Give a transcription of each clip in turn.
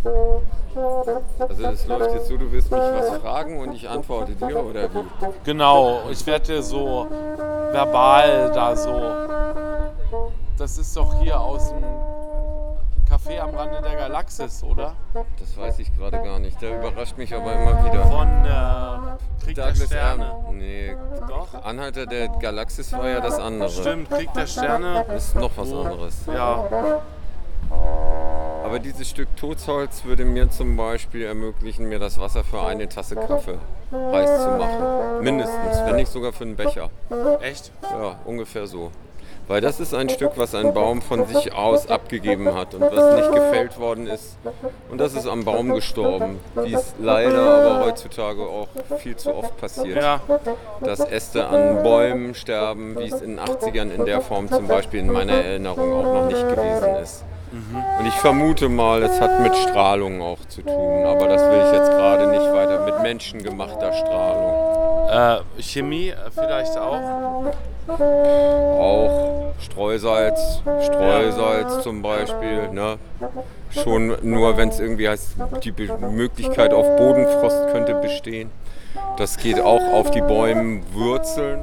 Also das läuft jetzt so, du willst mich was fragen und ich antworte dir, oder wie? Genau, ich werde dir so verbal da so. Das ist doch hier aus dem Café am Rande der Galaxis, oder? Das weiß ich gerade gar nicht. Der überrascht mich aber immer wieder. Von Krieg der Douglas Sterne. Adams. Nee, Doch? Anhalter der Galaxis war ja das andere. Stimmt, Krieg der Sterne. Ist noch was anderes. Ja, Aber dieses Stück Totholz würde mir zum Beispiel ermöglichen, mir das Wasser für eine Tasse Kaffee heiß zu machen. Mindestens, wenn nicht sogar für einen Becher. echt? Ja, ungefähr so. Weil das ist ein Stück, was ein Baum von sich aus abgegeben hat und was nicht gefällt worden ist. Und das ist am Baum gestorben, wie es leider aber heutzutage auch viel zu oft passiert. Ja, Dass Äste an Bäumen sterben, wie es in den 80ern in der Form zum Beispiel in meiner Erinnerung auch noch nicht gewesen ist. Und ich vermute mal, es hat mit Strahlung auch zu tun, aber das will ich jetzt gerade nicht weiter, mit menschengemachter Strahlung. Chemie vielleicht auch. Auch Streusalz zum Beispiel, ne? Schon nur, wenn es irgendwie heißt, die Möglichkeit auf Bodenfrost könnte bestehen. Das geht auch auf die Bäumenwurzeln.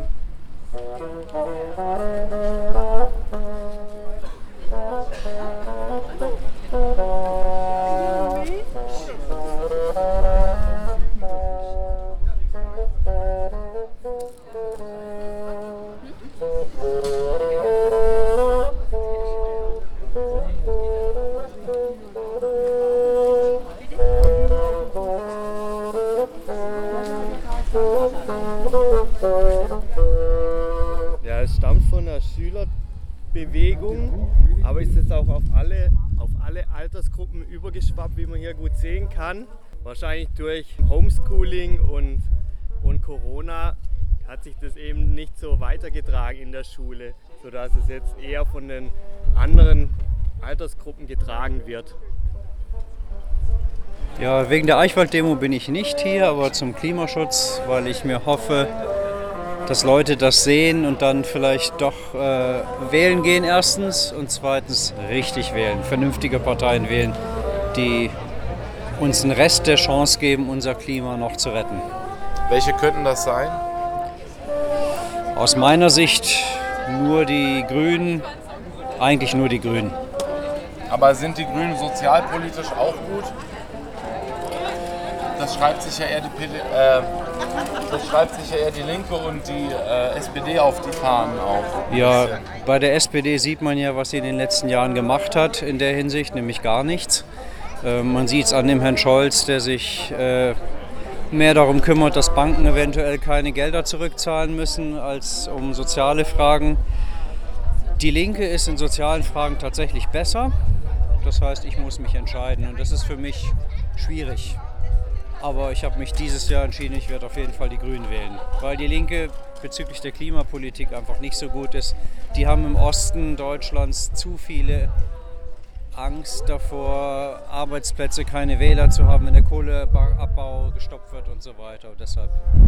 Ja, es stammt von der Schülerbewegung, aber ist jetzt auch auf alle Altersgruppen übergeschwappt, wie man hier gut sehen kann. Wahrscheinlich durch Homeschooling und Corona hat sich das eben nicht so weitergetragen in der Schule, sodass es jetzt eher von den anderen Altersgruppen getragen wird. Ja, wegen der Eichwald-Demo bin ich nicht hier, aber zum Klimaschutz, weil ich mir hoffe, dass Leute das sehen und dann vielleicht doch wählen gehen erstens und zweitens richtig wählen, vernünftige Parteien wählen, die uns einen Rest der Chance geben, unser Klima noch zu retten. Welche könnten das sein? Aus meiner Sicht nur die Grünen, eigentlich nur die Grünen. Aber sind die Grünen sozialpolitisch auch gut? Das schreibt sich ja eher die Linke und die SPD auf die Fahnen auf. Ja, bei der SPD sieht man ja, was sie in den letzten Jahren gemacht hat in der Hinsicht, nämlich gar nichts. Man sieht es an dem Herrn Scholz, der sich mehr darum kümmert, dass Banken eventuell keine Gelder zurückzahlen müssen, als um soziale Fragen. Die Linke ist in sozialen Fragen tatsächlich besser. Das heißt, ich muss mich entscheiden und das ist für mich schwierig. Aber ich habe mich dieses Jahr entschieden, ich werde auf jeden Fall die Grünen wählen. Weil die Linke bezüglich der Klimapolitik einfach nicht so gut ist. Die haben im Osten Deutschlands zu viele Angst davor, Arbeitsplätze, keine Wähler zu haben, wenn der Kohleabbau gestoppt wird und so weiter. Und deshalb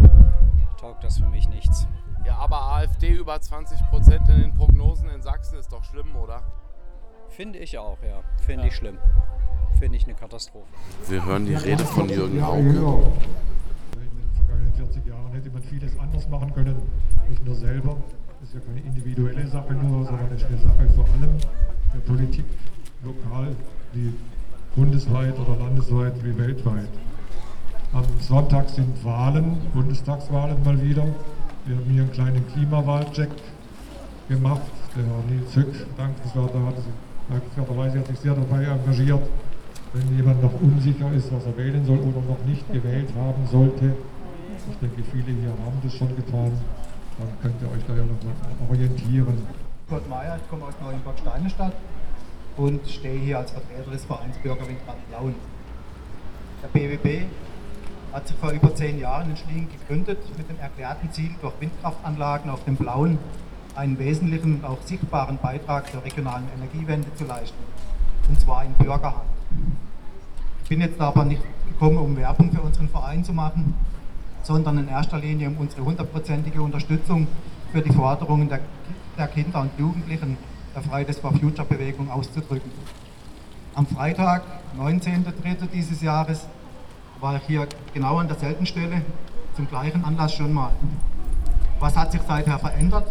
taugt das für mich nichts. Ja, aber AfD über 20% in den Prognosen in Sachsen ist doch schlimm, oder? Finde ich auch, ja. Finde ich schlimm. Finde ich eine Katastrophe. Wir hören die Rede von Jürgen Hauke. In den vergangenen 40 Jahren hätte man vieles anders machen können. Nicht nur selber, das ist ja keine individuelle Sache nur, sondern es ist eine Sache vor allem der Politik, lokal, wie bundesweit oder landesweit wie weltweit. Am Sonntag sind Wahlen, Bundestagswahlen mal wieder. Wir haben hier einen kleinen Klimawahlcheck gemacht. Der Nils Hück, dankenswerterweise hat sich sehr dabei engagiert. Wenn jemand noch unsicher ist, was er wählen soll oder noch nicht gewählt haben sollte, ich denke, viele hier haben das schon getan, dann könnt ihr euch da ja noch mal orientieren. Kurt Meyer, ich komme aus Neuenburg-Steinestadt und stehe hier als Vertreter des Vereins Bürgerwindbad Plauen. Der BWB hat sich vor über 10 Jahren in Schliengen gegründet mit dem erklärten Ziel, durch Windkraftanlagen auf dem Plauen einen wesentlichen und auch sichtbaren Beitrag zur regionalen Energiewende zu leisten, und zwar in Bürgerhand. Ich bin jetzt aber nicht gekommen, um Werbung für unseren Verein zu machen, sondern in erster Linie um unsere 100%ige Unterstützung für die Forderungen der Kinder und Jugendlichen der Fridays for Future Bewegung auszudrücken. Am Freitag, 19.03. dieses Jahres, war ich hier genau an derselben Stelle, zum gleichen Anlass schon mal. Was hat sich seither verändert?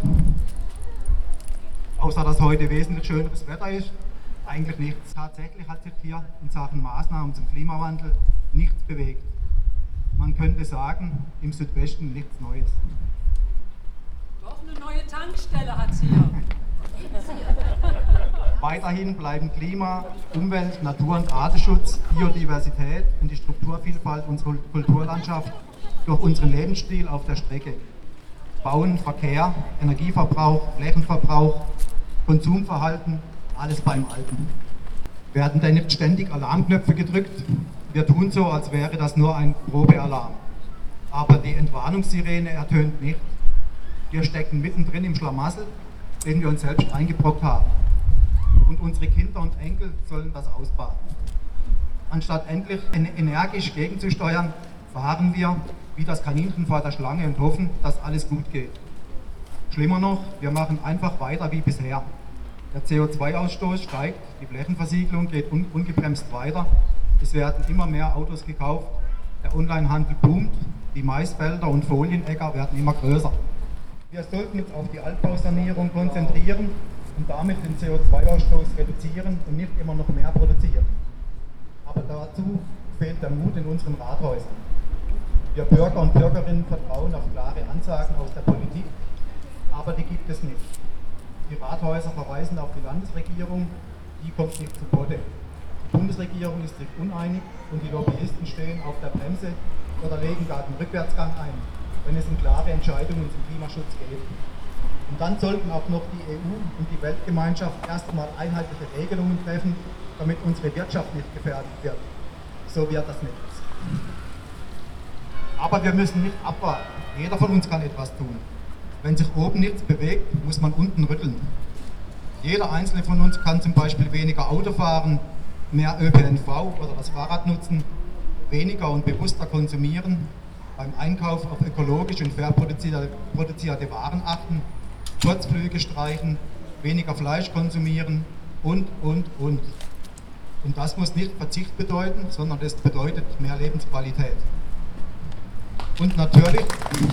Außer dass heute wesentlich schöneres Wetter ist, eigentlich nichts. Tatsächlich hat sich hier in Sachen Maßnahmen zum Klimawandel nichts bewegt. Man könnte sagen, im Südwesten nichts Neues. Doch eine neue Tankstelle hat sie hier. Weiterhin bleiben Klima, Umwelt, Natur- und Artenschutz, Biodiversität und die Strukturvielfalt unserer Kulturlandschaft durch unseren Lebensstil auf der Strecke. Bauen, Verkehr, Energieverbrauch, Flächenverbrauch, Konsumverhalten, alles beim Alten. Werden denn nicht ständig Alarmknöpfe gedrückt? Wir tun so, als wäre das nur ein Probealarm. Aber die Entwarnungssirene ertönt nicht. Wir stecken mittendrin im Schlamassel, den wir uns selbst eingebrockt haben. Und unsere Kinder und Enkel sollen das ausbaden. Anstatt endlich energisch gegenzusteuern, fahren wir wie das Kaninchen vor der Schlange und hoffen, dass alles gut geht. Schlimmer noch, wir machen einfach weiter wie bisher. Der CO2-Ausstoß steigt, die Flächenversiegelung geht ungebremst weiter, es werden immer mehr Autos gekauft, der Onlinehandel boomt, die Maisfelder und Folienäcker werden immer größer. Wir sollten uns auf die Altbausanierung konzentrieren und damit den CO2-Ausstoß reduzieren und nicht immer noch mehr produzieren. Aber dazu fehlt der Mut in unseren Rathäusern. Wir Bürger und Bürgerinnen vertrauen auf klare Ansagen aus der Politik, aber die gibt es nicht. Die Rathäuser verweisen auf die Landesregierung, die kommt nicht zu Potte. Die Bundesregierung ist sich uneinig und die Lobbyisten stehen auf der Bremse oder legen gar den Rückwärtsgang ein, wenn es um klare Entscheidungen zum Klimaschutz geht. Und dann sollten auch noch die EU und die Weltgemeinschaft erstmal einheitliche Regelungen treffen, damit unsere Wirtschaft nicht gefährdet wird. So wird das nichts. Aber wir müssen nicht abwarten. Jeder von uns kann etwas tun. Wenn sich oben nichts bewegt, muss man unten rütteln. Jeder Einzelne von uns kann zum Beispiel weniger Auto fahren, mehr ÖPNV oder das Fahrrad nutzen, weniger und bewusster konsumieren, beim Einkauf auf ökologisch und fair produzierte Waren achten, Kurzflüge streichen, weniger Fleisch konsumieren und. Und das muss nicht Verzicht bedeuten, sondern es bedeutet mehr Lebensqualität. Und natürlich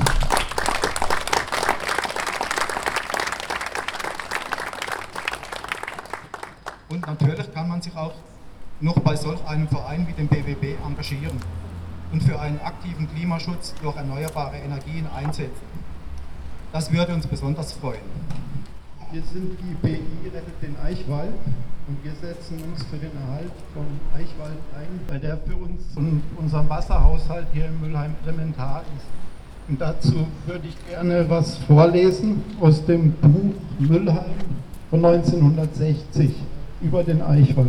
kann man sich auch noch bei solch einem Verein wie dem BWB engagieren und für einen aktiven Klimaschutz durch erneuerbare Energien einsetzen. Das würde uns besonders freuen. Wir sind die BI Rettet den Eichwald und wir setzen uns für den Erhalt von Eichwald ein, weil der für uns und unseren Wasserhaushalt hier in Müllheim elementar ist. Und dazu würde ich gerne was vorlesen aus dem Buch Müllheim von 1960 über den Eichwald.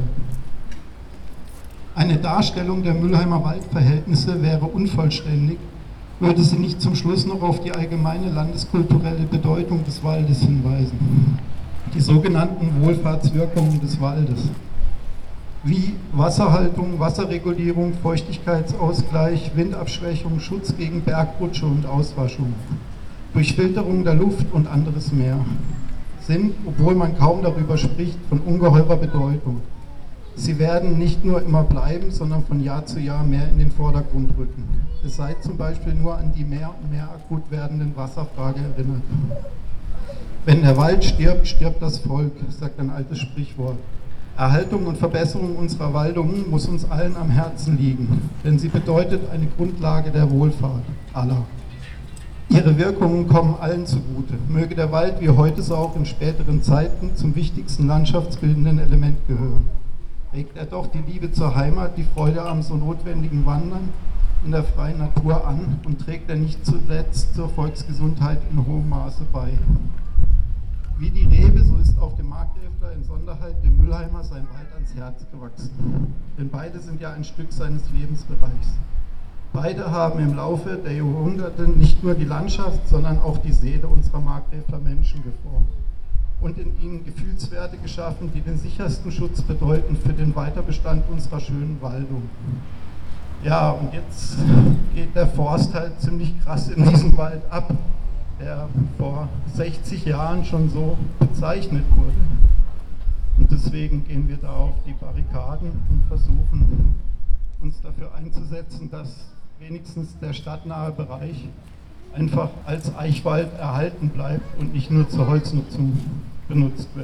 Eine Darstellung der Müllheimer Waldverhältnisse wäre unvollständig, würde sie nicht zum Schluss noch auf die allgemeine landeskulturelle Bedeutung des Waldes hinweisen. Die sogenannten Wohlfahrtswirkungen des Waldes, wie Wasserhaltung, Wasserregulierung, Feuchtigkeitsausgleich, Windabschwächung, Schutz gegen Bergrutsche und Auswaschung, Durchfilterung der Luft und anderes mehr, sind, obwohl man kaum darüber spricht, von ungeheurer Bedeutung. Sie werden nicht nur immer bleiben, sondern von Jahr zu Jahr mehr in den Vordergrund rücken. Es sei zum Beispiel nur an die mehr und mehr akut werdenden Wasserfrage erinnert. Wenn der Wald stirbt, stirbt das Volk, sagt ein altes Sprichwort. Erhaltung und Verbesserung unserer Waldungen muss uns allen am Herzen liegen, denn sie bedeutet eine Grundlage der Wohlfahrt aller. Ihre Wirkungen kommen allen zugute. Möge der Wald wie heute so auch in späteren Zeiten zum wichtigsten landschaftsbildenden Element gehören. Regt er doch die Liebe zur Heimat, die Freude am so notwendigen Wandern in der freien Natur an und trägt er nicht zuletzt zur Volksgesundheit in hohem Maße bei. Wie die Rebe, so ist auch dem Markgräfler in Sonderheit dem Müllheimer sein Wald ans Herz gewachsen. Denn beide sind ja ein Stück seines Lebensbereichs. Beide haben im Laufe der Jahrhunderte nicht nur die Landschaft, sondern auch die Seele unserer Markgräfler Menschen geformt und in ihnen Gefühlswerte geschaffen, die den sichersten Schutz bedeuten für den Weiterbestand unserer schönen Waldung. Ja, und jetzt geht der Forst halt ziemlich krass in diesem Wald ab, der vor 60 Jahren schon so bezeichnet wurde. Und Und deswegen gehen wir da auf die Barrikaden und versuchen uns dafür einzusetzen, dass wenigstens der stadtnahe Bereich einfach als Eichwald erhalten bleibt und nicht nur zur Holznutzung benutzt wird.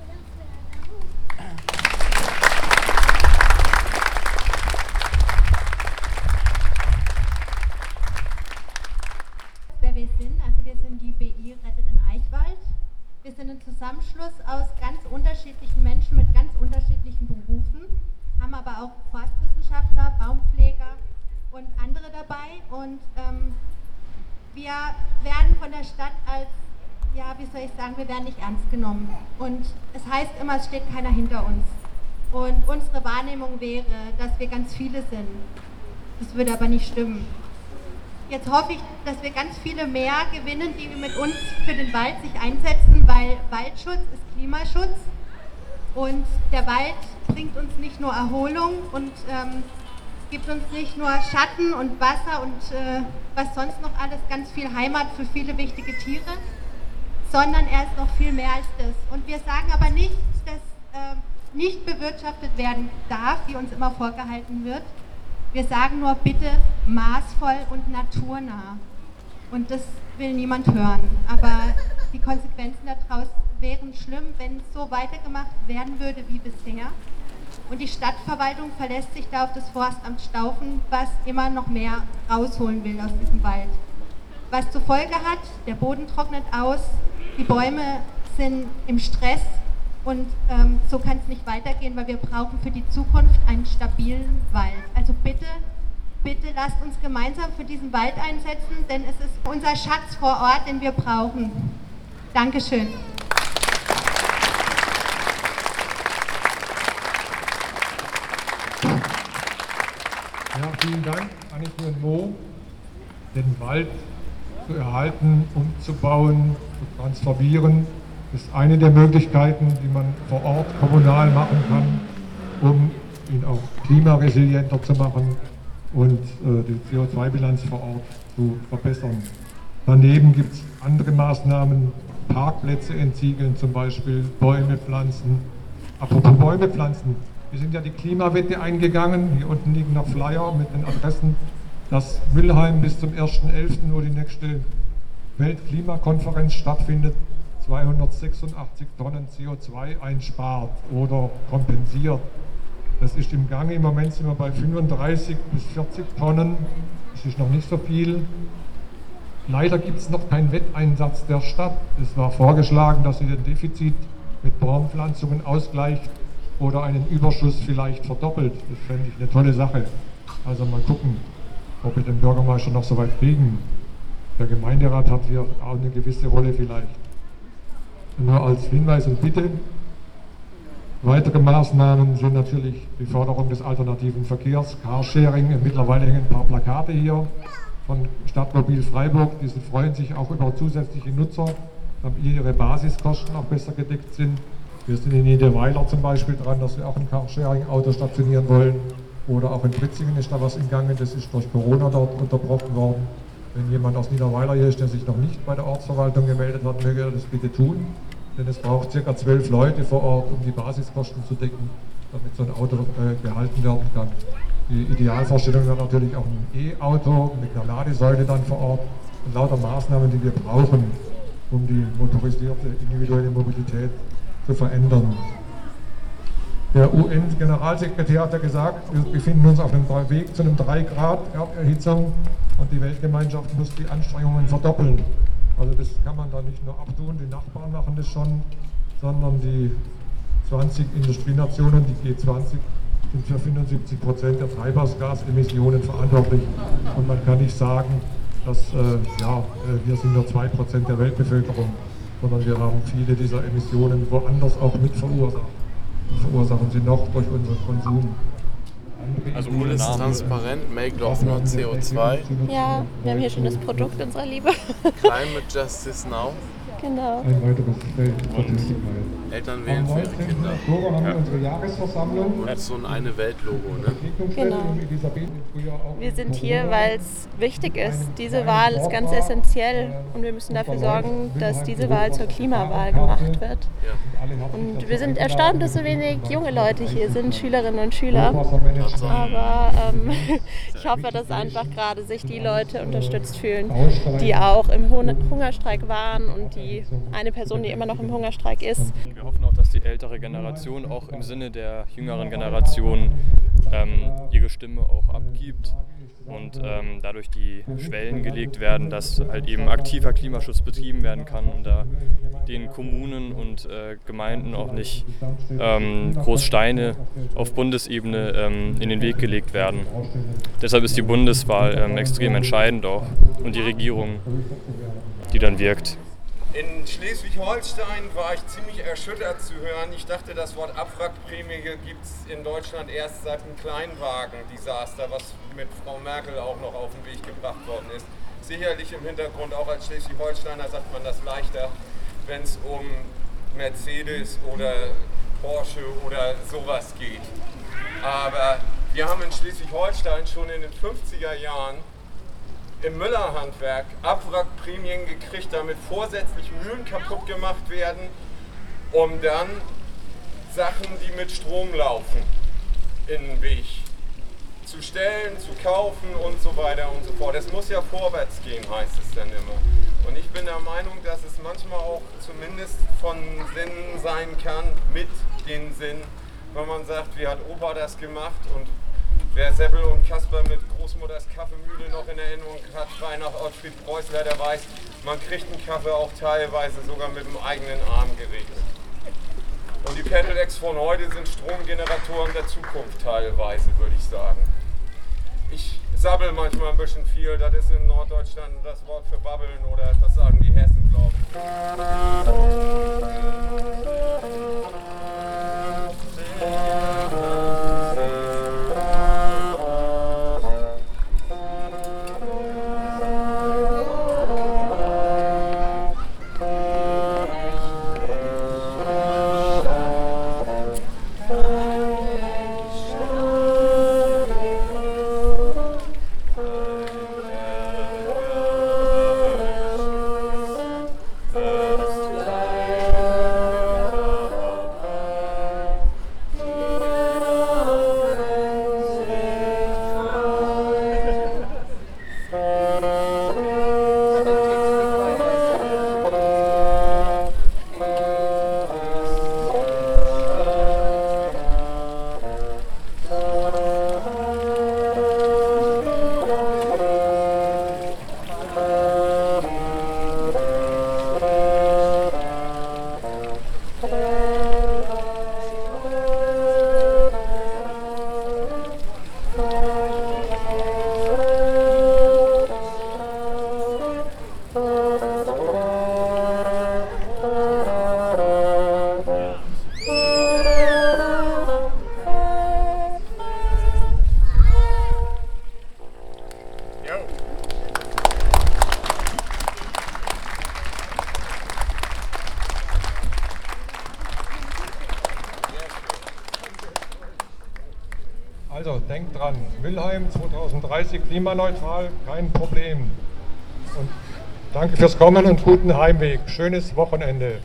Wer wir sind, also wir sind die BI Rettet den Eichwald. Wir sind ein Zusammenschluss aus ganz unterschiedlichen Menschen mit ganz unterschiedlichen Berufen, haben aber auch Forstwissenschaftler, Baumpfleger und andere dabei. Und wir werden von der Stadt als, ja, wie soll ich sagen, wir werden nicht ernst genommen. Und es heißt immer, es steht keiner hinter uns. Und unsere Wahrnehmung wäre, dass wir ganz viele sind. Das würde aber nicht stimmen. Jetzt hoffe ich, dass wir ganz viele mehr gewinnen, die mit uns für den Wald sich einsetzen, weil Waldschutz ist Klimaschutz und der Wald bringt uns nicht nur Erholung und gibt uns nicht nur Schatten und Wasser und was sonst noch alles, ganz viel Heimat für viele wichtige Tiere, sondern er ist noch viel mehr als das. Und wir sagen aber nicht, dass nicht bewirtschaftet werden darf, wie uns immer vorgehalten wird. Wir sagen nur bitte maßvoll und naturnah. Und das will niemand hören. Aber die Konsequenzen daraus wären schlimm, wenn es so weitergemacht werden würde wie bisher. Und die Stadtverwaltung verlässt sich da auf das Forstamt Staufen, was immer noch mehr rausholen will aus diesem Wald. Was zur Folge hat, der Boden trocknet aus, die Bäume sind im Stress. Und so kann es nicht weitergehen, weil wir brauchen für die Zukunft einen stabilen Wald. Also bitte, bitte lasst uns gemeinsam für diesen Wald einsetzen, denn es ist unser Schatz vor Ort, den wir brauchen. Dankeschön. Ja, vielen Dank, Annike und Mo, den Wald zu erhalten, umzubauen, zu transformieren. Das ist eine der Möglichkeiten, die man vor Ort kommunal machen kann, um ihn auch klimaresilienter zu machen und die CO2-Bilanz vor Ort zu verbessern. Daneben gibt es andere Maßnahmen, Parkplätze entsiegeln zum Beispiel, Bäume pflanzen. Apropos Bäume pflanzen, wir sind ja die Klimawette eingegangen, hier unten liegen noch Flyer mit den Adressen, dass Mülheim bis zum 1.11., wo die nächste Weltklimakonferenz stattfindet, 286 Tonnen CO2 einspart oder kompensiert. Das ist im Gange, im Moment sind wir bei 35 bis 40 Tonnen, das ist noch nicht so viel. Leider gibt es noch keinen Wetteinsatz der Stadt. Es war vorgeschlagen, dass sie den Defizit mit Baumpflanzungen ausgleicht oder einen Überschuss vielleicht verdoppelt. Das fände ich eine tolle Sache. Also mal gucken, ob wir den Bürgermeister noch so weit kriegen. Der Gemeinderat hat hier auch eine gewisse Rolle vielleicht. Nur als Hinweis und Bitte. Weitere Maßnahmen sind natürlich die Förderung des alternativen Verkehrs, Carsharing. Mittlerweile hängen ein paar Plakate hier von Stadtmobil Freiburg. Diese freuen sich auch über zusätzliche Nutzer, damit ihre Basiskosten auch besser gedeckt sind. Wir sind in Niederweiler zum Beispiel dran, dass wir auch ein Carsharing-Auto stationieren wollen. Oder auch in Pritzingen ist da was in Gange, das ist durch Corona dort unterbrochen worden. Wenn jemand aus Niederweiler hier ist, der sich noch nicht bei der Ortsverwaltung gemeldet hat, möge er das bitte tun. Denn es braucht ca. 12 Leute vor Ort, um die Basiskosten zu decken, damit so ein Auto gehalten werden kann. Die Idealvorstellung wäre natürlich auch ein E-Auto mit einer Ladesäule dann vor Ort und lauter Maßnahmen, die wir brauchen, um die motorisierte individuelle Mobilität zu verändern. Der UN-Generalsekretär hat ja gesagt, wir befinden uns auf dem Weg zu einem 3 Grad Erderhitzung und die Weltgemeinschaft muss die Anstrengungen verdoppeln. Also das kann man da nicht nur abtun, die Nachbarn machen das schon, sondern die 20 Industrienationen, die G20, sind für 75% der Treibhausgasemissionen verantwortlich. Und man kann nicht sagen, dass wir sind nur 2% der Weltbevölkerung, sondern wir haben viele dieser Emissionen woanders auch mit verursacht. Die verursachen sie noch durch unseren Konsum. Also ist transparent, make love not CO2. Ja, wir haben hier schon das Produkt unserer Liebe. Climate Justice Now. Genau. ein weiteres Feld zur Tätigkeit. Eltern wählen für ihre Kinder. Am 19. Oktober haben wir unsere Jahresversammlung. Und so ein Eine-Welt-Logo, ne? Genau. Wir sind hier, weil es wichtig ist. Diese Wahl ist ganz essentiell und wir müssen dafür sorgen, dass diese Wahl zur Klimawahl gemacht wird. Und wir sind erstaunt, dass so wenig junge Leute hier sind, Schülerinnen und Schüler. Aber ich hoffe, dass einfach gerade sich die Leute unterstützt fühlen, die auch im Hungerstreik waren und die eine Person, die immer noch im Hungerstreik ist. Wir hoffen auch, dass die ältere Generation auch im Sinne der jüngeren Generation ihre Stimme auch abgibt und dadurch die Schwellen gelegt werden, dass halt eben aktiver Klimaschutz betrieben werden kann und da den Kommunen und Gemeinden auch nicht groß Steine auf Bundesebene in den Weg gelegt werden. Deshalb ist die Bundeswahl extrem entscheidend auch und die Regierung, die dann wirkt. In Schleswig-Holstein war ich ziemlich erschüttert zu hören. Ich dachte, das Wort Abwrackprämie gibt es in Deutschland erst seit dem Kleinwagen-Desaster, was mit Frau Merkel auch noch auf den Weg gebracht worden ist. Sicherlich im Hintergrund, auch als Schleswig-Holsteiner sagt man das leichter, wenn es um Mercedes oder Porsche oder sowas geht. Aber wir haben in Schleswig-Holstein schon in den 50er Jahren im Müllerhandwerk Abwrackprämien gekriegt, damit vorsätzlich Mühlen kaputt gemacht werden, um dann Sachen, die mit Strom laufen, in den Weg zu stellen, zu kaufen und so weiter und so fort. Es muss ja vorwärts gehen, heißt es dann immer. Und ich bin der Meinung, dass es manchmal auch zumindest von Sinn sein kann, mit den Sinn, wenn man sagt, wie hat Opa das gemacht und wer Seppel und Kasper mit Großmutters Kaffeemühle noch in Erinnerung hat, frei nach Ottfried Preußler, der weiß, man kriegt einen Kaffee auch teilweise sogar mit dem eigenen Arm geregelt. Und die Pedelecs von heute sind Stromgeneratoren der Zukunft teilweise, würde ich sagen. Ich sabbel manchmal ein bisschen viel, das ist in Norddeutschland das Wort für babbeln oder das sagen die Hessen, glaube ich. Also denkt dran, Mülheim 2030 klimaneutral, kein Problem. Und danke fürs Kommen und guten Heimweg. Schönes Wochenende.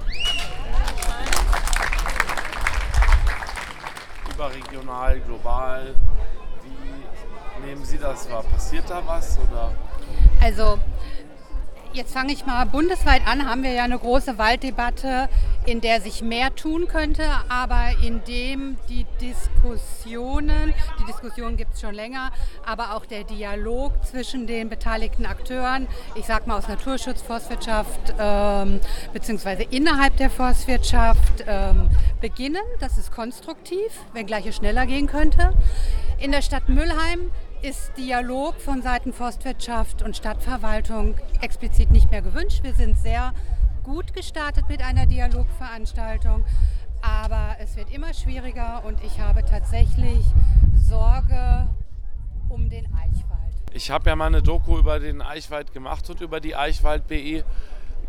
Überregional, global, wie nehmen Sie das wahr? Passiert da was? Oder? Also jetzt fange ich mal bundesweit an, haben wir ja eine große Walddebatte, in der sich mehr tun könnte, aber in dem die Diskussion gibt es schon länger, aber auch der Dialog zwischen den beteiligten Akteuren, ich sag mal aus Naturschutz, Forstwirtschaft beziehungsweise innerhalb der Forstwirtschaft beginnen. Das ist konstruktiv, wenngleich es schneller gehen könnte. In der Stadt Mülheim ist Dialog von Seiten Forstwirtschaft und Stadtverwaltung explizit nicht mehr gewünscht. Wir sind sehr gut gestartet mit einer Dialogveranstaltung, aber es wird immer schwieriger und ich habe tatsächlich Sorge um den Eichwald. Ich habe ja mal eine Doku über den Eichwald gemacht und über die Eichwald BE.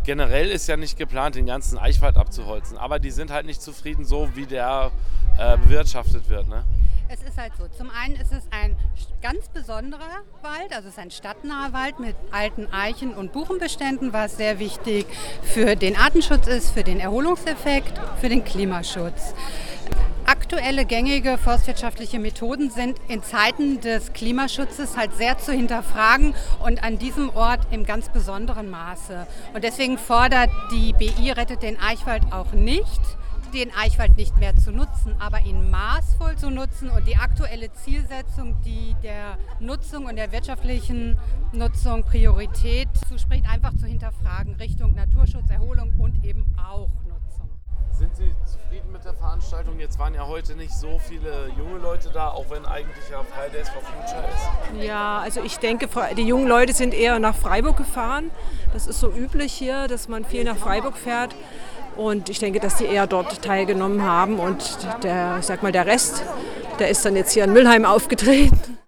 generell ist ja nicht geplant, den ganzen Eichwald abzuholzen, aber die sind halt nicht zufrieden so, wie der bewirtschaftet wird. Ne? Es ist halt so, zum einen ist es ein ganz besonderer Wald, also es ist ein stadtnaher Wald mit alten Eichen- und Buchenbeständen, was sehr wichtig für den Artenschutz ist, für den Erholungseffekt, für den Klimaschutz. Aktuelle gängige forstwirtschaftliche Methoden sind in Zeiten des Klimaschutzes halt sehr zu hinterfragen und an diesem Ort im ganz besonderen Maße. Und deswegen fordert die BI Rettet den Eichwald auch nicht, den Eichwald nicht mehr zu nutzen, aber ihn maßvoll zu nutzen und die aktuelle Zielsetzung, die der Nutzung und der wirtschaftlichen Nutzung Priorität zuspricht, einfach zu hinterfragen, Richtung Naturschutz, Erholung und eben auch Nutzung. Sind Sie zufrieden mit der Veranstaltung? Jetzt waren ja heute nicht so viele junge Leute da, auch wenn eigentlich ja Fridays for Future ist. Ja, also ich denke, die jungen Leute sind eher nach Freiburg gefahren. Das ist so üblich hier, dass man viel nach Freiburg fährt. Und ich denke, dass die eher dort teilgenommen haben. Und der Rest, der ist dann jetzt hier in Mülheim aufgetreten.